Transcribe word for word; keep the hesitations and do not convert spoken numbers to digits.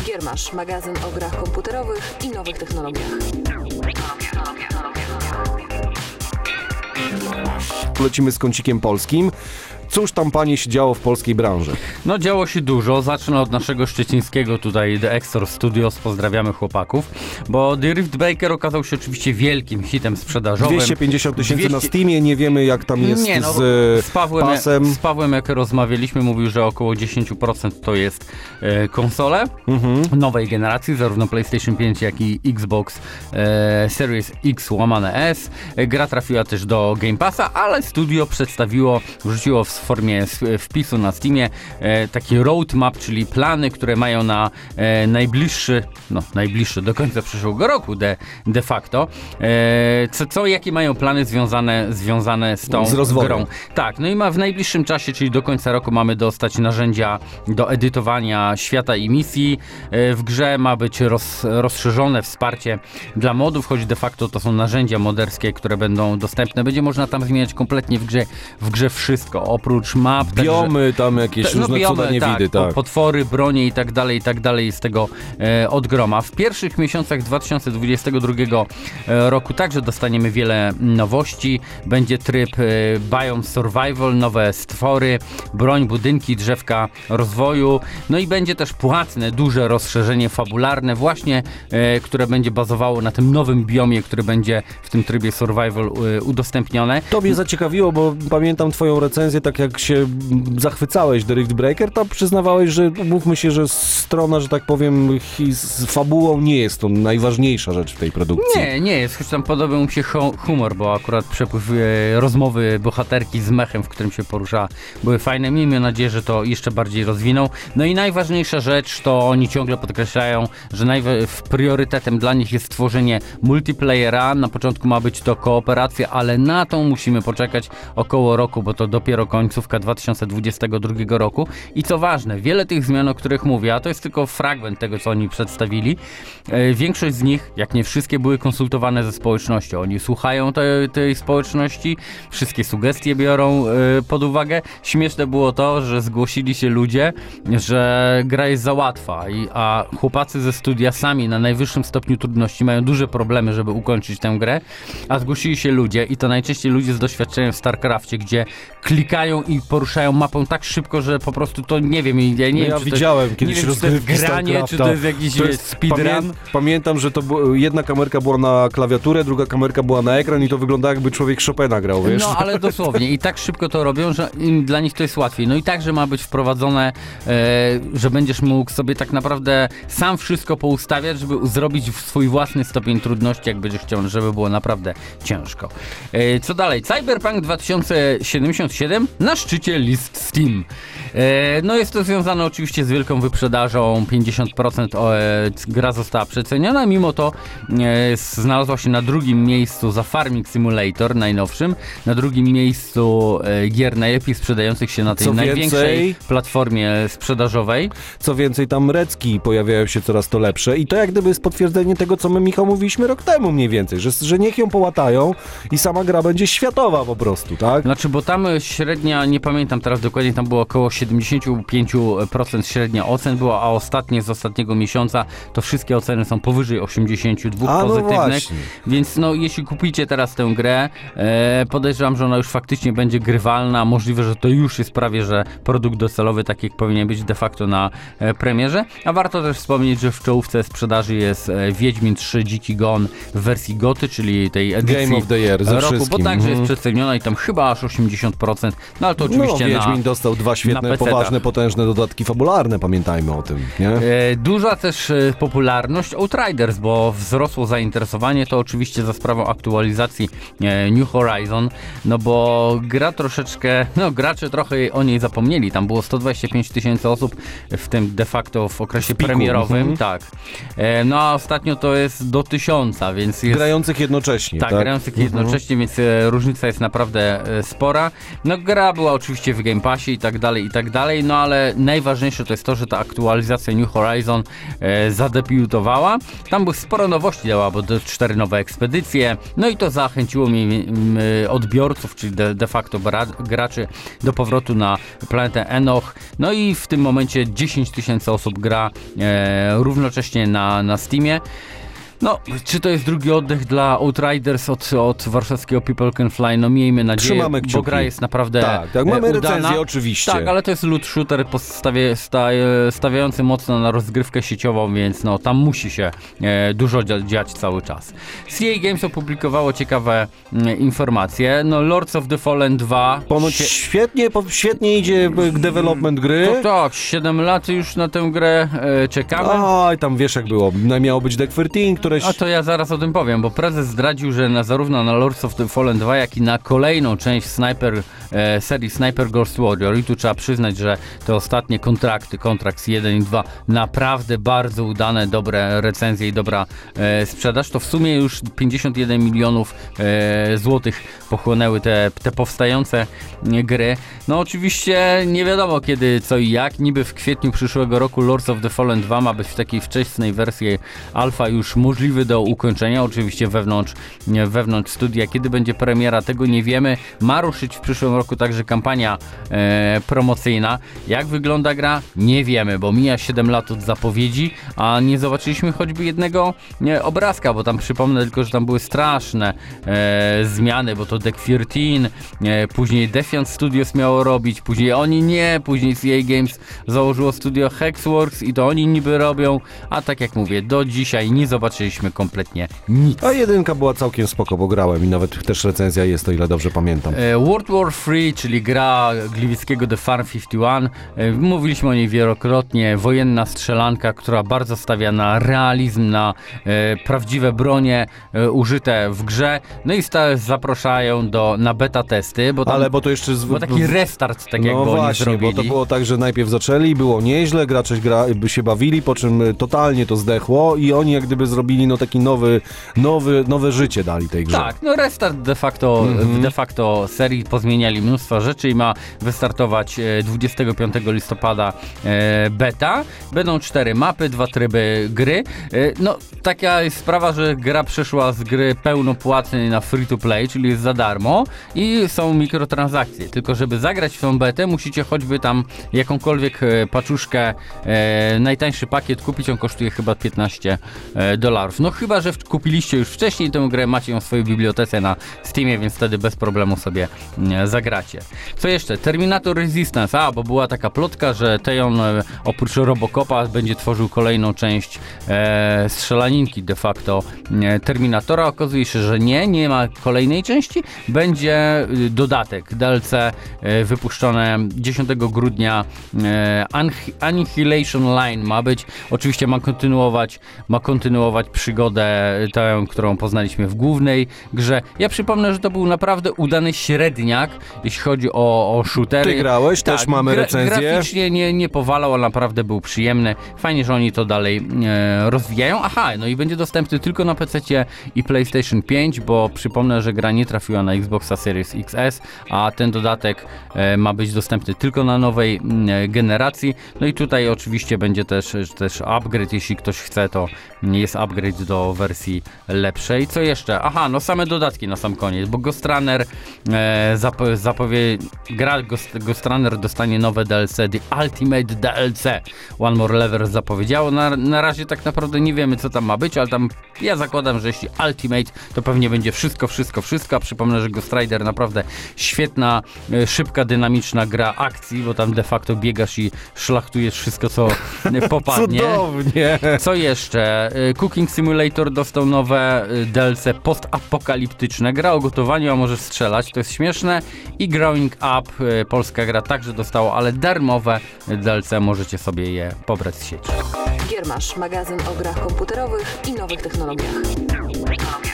Giermasz, magazyn o grach komputerowych i nowych technologiach. Lecimy z kącikiem polskim. Cóż tam, panie, się działo w polskiej branży? No działo się dużo. Zacznę od naszego szczecińskiego tutaj The Exor Studios. Pozdrawiamy chłopaków. Bo The Rift Breaker okazał się oczywiście wielkim hitem sprzedażowym. dwieście pięćdziesiąt tysięcy dwieście na Steamie. Nie wiemy, jak tam jest Nie, no, z, z Pawłem, pasem. Z Pawłem, jak rozmawialiśmy, mówił, że około dziesięć procent to jest e, konsole mhm. nowej generacji, zarówno PlayStation pięć, jak i Xbox e, Series X łamane S. E, gra trafiła też do Game Passa, ale studio przedstawiło, wrzuciło w formie wpisu na Steamie e, taki roadmap, czyli plany, które mają na e, najbliższy, no najbliższy do końca przyszłego roku de, de facto. E, co, co, jakie mają plany związane, związane z tą z rozwojem. grą. Tak, no i ma w najbliższym czasie, czyli do końca roku mamy dostać narzędzia do edytowania świata i misji. E, w grze ma być roz, rozszerzone wsparcie dla modów, choć de facto to są narzędzia moderskie, które będą dostępne. Będzie można tam zmieniać kompletnie w grze, w grze wszystko, oprócz map. Biomy, także, tam jakieś no, różne biomy, cuda niewidy, tak, tak. potwory, bronie i tak dalej, i tak dalej z tego e, od groma. W pierwszych miesiącach dwa tysiące dwudziestego drugiego e, roku także dostaniemy wiele nowości. Będzie tryb e, Biome Survival, nowe stwory, broń, budynki, drzewka rozwoju. No i będzie też płatne, duże rozszerzenie fabularne właśnie, e, które będzie bazowało na tym nowym biomie, który będzie w tym trybie survival e, udostępnione. To mnie zaciekawiło, bo pamiętam twoją recenzję, tak jak się zachwycałeś do Rift Breaker, to przyznawałeś, że mówmy się, że strona, że tak powiem, z fabułą nie jest to najważniejsza rzecz w tej produkcji. Nie, nie jest, choć tam podobał mi się humor, bo akurat przepływ e, rozmowy bohaterki z mechem, w którym się porusza, były fajne. Miejmy nadzieję, że to jeszcze bardziej rozwiną. No i najważniejsza rzecz, to oni ciągle podkreślają, że najw- priorytetem dla nich jest stworzenie multiplayera. Na początku ma być to kooperacja, ale na tą musimy poczekać około roku, bo to dopiero końcówka dwa tysiące dwudziestego drugiego roku. I co ważne, wiele tych zmian, o których mówię, a to jest tylko fragment tego, co oni przedstawili. E, większość z nich, jak nie wszystkie, były konsultowane ze społecznością. Oni słuchają tej, tej społeczności, wszystkie sugestie biorą e, pod uwagę. Śmieszne było to, że zgłosili się ludzie, że gra jest za łatwa, i, a chłopacy ze studia sami na najwyższym stopniu trudności mają duże problemy, żeby ukończyć tę grę, a zgłosili się ludzie, i to najczęściej ludzie z doświadczeniem w StarCraftie, gdzie klikają i poruszają mapą tak szybko, że po prostu to nie wiem, ja nie no wiem, ja czy widziałem to, kiedyś nie wiem, czy to jest granie, czy to jest jakiś to jest, speedrun. Pamię, pamiętam, że to było, jedna kamerka była na klawiaturę, druga kamerka była na ekran i to wyglądało, jakby człowiek Chopina grał, wiesz? No, ale dosłownie. I tak szybko to robią, że im, dla nich to jest łatwiej. No i także ma być wprowadzone, e, że będziesz mógł sobie tak naprawdę sam wszystko poustawiać, żeby zrobić swój własny stopień trudności, jak będziesz chciał, żeby było naprawdę ciężko. E, co dalej? Cyberpunk dwa tysiące siedemdziesiąt siedem na szczycie list Steam. E, no jest to związane oczywiście z wielką wyprzedażą, pięćdziesiąt procent o, e, gra została przeceniona, mimo to e, znalazła się na drugim miejscu za Farming Simulator najnowszym, na drugim miejscu e, gier najlepiej sprzedających się na tej Co największej więcej, platformie sprzedażowej. Co więcej, tam recki pojawiają się coraz to lepsze i to jak gdyby jest potwierdzenie tego, co my, Michał, mówiliśmy rok temu mniej więcej, że, że niech ją połatają i sama gra będzie światowa po prostu, tak? Znaczy, bo tam średnia, nie pamiętam teraz dokładnie, tam było około siedemdziesiąt pięć procent średnia ocen była, a ostatnie z ostatniego miesiąca to wszystkie oceny są powyżej osiemdziesiąt dwa a, no pozytywnych, właśnie. Więc no jeśli kupicie teraz tę grę, e, podejrzewam, że ona już faktycznie będzie grywalna, możliwe, że to już jest prawie, że produkt docelowy, tak jak powinien być de facto na e, premierze, a warto też wspomnieć, że w czołówce sprzedaży jest e, Wiedźmin trzy Dziki Gon w wersji goty, czyli tej edycji Game of the Year ze roku, wszystkim. bo także mm. jest przedstawiona i tam chyba aż osiemdziesiąt procent, no ale to oczywiście no, Wiedźmin na, dostał dwa świetne, na poważne, potężne dodatki fabularne, pamiętajmy o tym, nie? E, duża też e, popularność Outriders, bo wzrosło zainteresowanie, to oczywiście za sprawą aktualizacji e, New Horizon, no bo gra troszeczkę, no gracze trochę o niej zapomnieli, tam było sto dwadzieścia pięć tysięcy osób, w tym de facto w okresie w piku, premierowym, mhm. tak. E, no a ostatnio to jest do tysiąca, więc jest... Grających jednocześnie, tak? tak, grających mhm. jednocześnie, więc e, różnica jest naprawdę e, spora. No gra gra była oczywiście w Game Passie i tak dalej, i tak dalej, no ale najważniejsze to jest to, że ta aktualizacja New Horizon e, zadebiutowała. Tam było sporo nowości, dała, bo cztery nowe ekspedycje, no i to zachęciło mi m, odbiorców, czyli de, de facto bra, graczy do powrotu na planetę Enoch. No i w tym momencie dziesięć tysięcy osób gra e, równocześnie na, na Steamie. No, czy to jest drugi oddech dla Outriders od, od warszawskiego People Can Fly? No miejmy nadzieję, Trzymamy kciuki. Bo gra jest naprawdę Tak, tak, mamy udana. recenzję oczywiście. Tak, ale to jest loot shooter postawie, sta, stawiający mocno na rozgrywkę sieciową, więc no tam musi się e, dużo dziać cały czas. C A Games opublikowało ciekawe e, informacje. No Lords of the Fallen dwa. Ponoć Sie- świetnie, po, świetnie idzie development gry. to tak, siedem lat już na tę grę e, czekamy. Oj, tam wiesz jak było. Miało być Deck czternaście, które... A to ja zaraz o tym powiem, bo prezes zdradził, że na, zarówno na Lords of the Fallen dwa, jak i na kolejną część Sniper, e, serii Sniper Ghost Warrior, i tu trzeba przyznać, że te ostatnie kontrakty, kontrakt jeden i dwa, naprawdę bardzo udane, dobre recenzje i dobra e, sprzedaż, to w sumie już pięćdziesiąt jeden milionów e, złotych pochłonęły te, te powstające e, gry. No oczywiście nie wiadomo kiedy, co i jak, niby w kwietniu przyszłego roku Lords of the Fallen dwa ma być w takiej wczesnej wersji alfa już możliwy do ukończenia, oczywiście wewnątrz, nie, wewnątrz studia. Kiedy będzie premiera, tego nie wiemy. Ma ruszyć w przyszłym roku także kampania e, promocyjna. Jak wygląda gra? Nie wiemy, bo mija siedem lat od zapowiedzi, a nie zobaczyliśmy choćby jednego nie, obrazka, bo tam przypomnę tylko, że tam były straszne e, zmiany, bo to Deck trzynaście, e, później Defiant Studios miało robić, później oni nie, później C A Games założyło studio Hexworks i to oni niby robią, a tak jak mówię, do dzisiaj nie zobaczyliśmy kompletnie nic. A jedynka była całkiem spoko, bo grałem i nawet też recenzja jest, o ile dobrze pamiętam. E, World War trzy, czyli gra Gliwickiego The Farm pięćdziesiąt jeden. E, mówiliśmy o niej wielokrotnie. Wojenna strzelanka, która bardzo stawia na realizm, na e, prawdziwe bronie e, użyte w grze. No i sta- zapraszają do, na beta testy, bo tam, Ale bo to jeszcze... Z... bo taki restart, tak no jakby właśnie, oni zrobili. bo to było tak, że najpierw zaczęli, było nieźle, gracze gra, by się bawili, po czym totalnie to zdechło i oni jak gdyby zrobili no taki nowy, nowy, nowe życie dali tej grze. Tak, no restart de facto, Mhm. de facto serii, pozmieniali mnóstwo rzeczy i ma wystartować e, dwudziestego piątego listopada e, beta. Będą cztery mapy, dwa tryby gry. E, no taka jest sprawa, że gra przeszła z gry pełnopłatnej na free to play, czyli jest za darmo i są mikrotransakcje. Tylko żeby zagrać w tą betę, musicie choćby tam jakąkolwiek e, paczuszkę, e, najtańszy pakiet kupić, on kosztuje chyba piętnaście dolarów. No chyba, że w, kupiliście już wcześniej tę grę, macie ją w swojej bibliotece na Steamie, więc wtedy bez problemu sobie e, zagracie. Co jeszcze? Terminator Resistance. A, bo była taka plotka, że Tejon e, oprócz Robocopa będzie tworzył kolejną część e, strzelaninki de facto e, Terminatora. Okazuje się, że nie, nie ma kolejnej części. Będzie e, dodatek D L C e, wypuszczone dziesiątego grudnia. E, Annihilation Line ma być. Oczywiście ma kontynuować, ma kontynuować przygodę tę, którą poznaliśmy w głównej grze. Ja przypomnę, że to był naprawdę udany średniak, jeśli chodzi o, o shootery. Ty grałeś, tak, też mamy gra, recenzję. Graficznie nie, nie powalał, ale naprawdę był przyjemny. Fajnie, że oni to dalej e, rozwijają. Aha, no i będzie dostępny tylko na pececie i PlayStation pięć, bo przypomnę, że gra nie trafiła na Xboxa Series X S, a ten dodatek e, ma być dostępny tylko na nowej e, generacji. No i tutaj oczywiście będzie też, też upgrade, jeśli ktoś chce, to jest upgrade do wersji lepszej. Co jeszcze? Aha, no same dodatki na sam koniec, bo Ghost Runner e, zapo- zapowie... gra Ghost, Ghost Runner dostanie nowe D L C, The Ultimate D L C. One More Level zapowiedziało. Na, na razie tak naprawdę nie wiemy, co tam ma być, ale tam ja zakładam, że jeśli Ultimate, to pewnie będzie wszystko, wszystko, wszystko. A przypomnę, że Ghost Rider naprawdę świetna, e, szybka, dynamiczna gra akcji, bo tam de facto biegasz i szlachtujesz wszystko, co e, popadnie. Cudownie! Co jeszcze? Cooking Simulator dostał nowe D L C postapokaliptyczne. Gra o gotowaniu, a możesz strzelać. To jest śmieszne. I Growing Up, polska gra, także dostała, ale darmowe D L C. Możecie sobie je pobrać z sieci. Giermasz, magazyn o grach komputerowych i nowych technologiach.